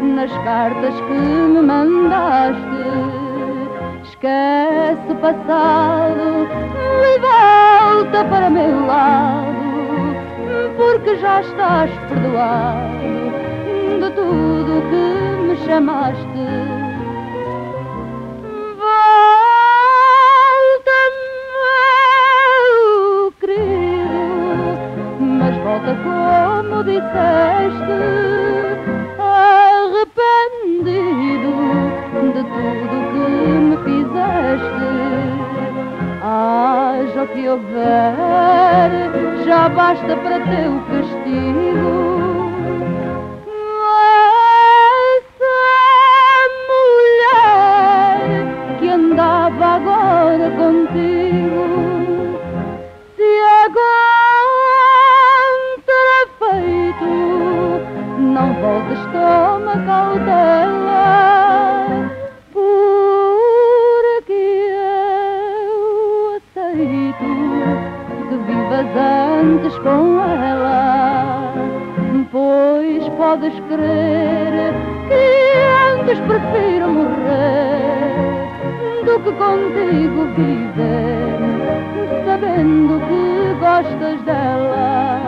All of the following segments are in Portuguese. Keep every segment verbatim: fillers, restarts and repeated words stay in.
nas cartas que me mandaste. Esquece o passado e volta para meu lado, porque já estás perdoado de tudo que me chamaste. Volta, meu querido, mas volta como disseste, arrependido de tudo que me fizeste. Haja o que houver, já basta para teu castigo. Essa mulher que andava agora contigo, se agora feito, não voltes, toma cautela, porque eu aceito que vivas antes com ela, pois podes crer que antes prefiro morrer do que contigo viver, sabendo que gostas dela.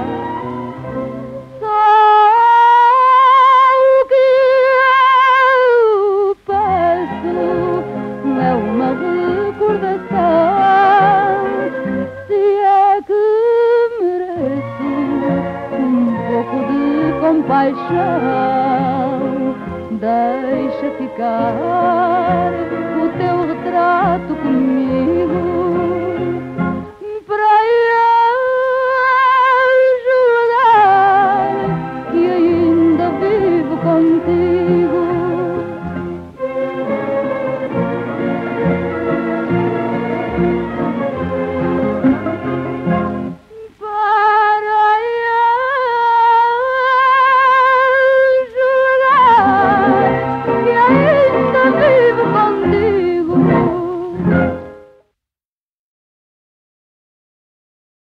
Compaixão, deixa ficar o teu retrato comigo.